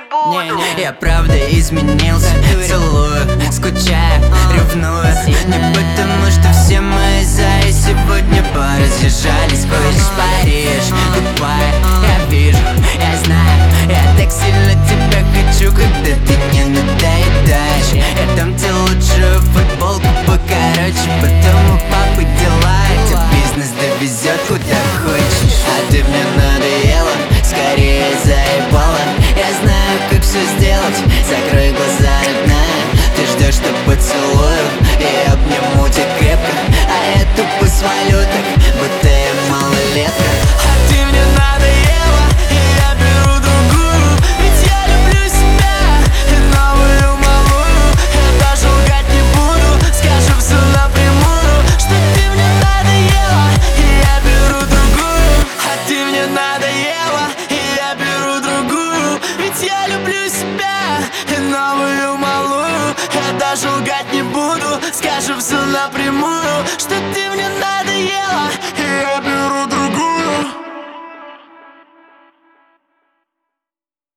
буду. Я правда изменился, целую, скучаю, ревную. Не потому что все мои зайцы сегодня поразъезжались. Хочешь Париж, Дубай, я вижу, я знаю. Я так сильно тебя хочу, когда ты не надоедаешь. Я дам тебе лучшую футболку покороче, потом у папы дела, и тебя бизнес довезет куда хочешь. А ты мне надоела, скорее заебала. Я знаю, как все сделать, закрой глаза, родная. Ты ждешь, что поцелую и обниму тебя крепко, а я тупо свалю так, будто я малолетка. А ты мне надоела, и я беру другую. Ведь я люблю себя, и новую малую. Я даже лгать не буду, скажу все напрямую, что ты мне надоела, и я беру другую. А ты мне надоела, и я беру другую. Ведь я люблю себя, и новую малую. Я даже лгать не буду, скажу все напрямую, что ты мне надоела.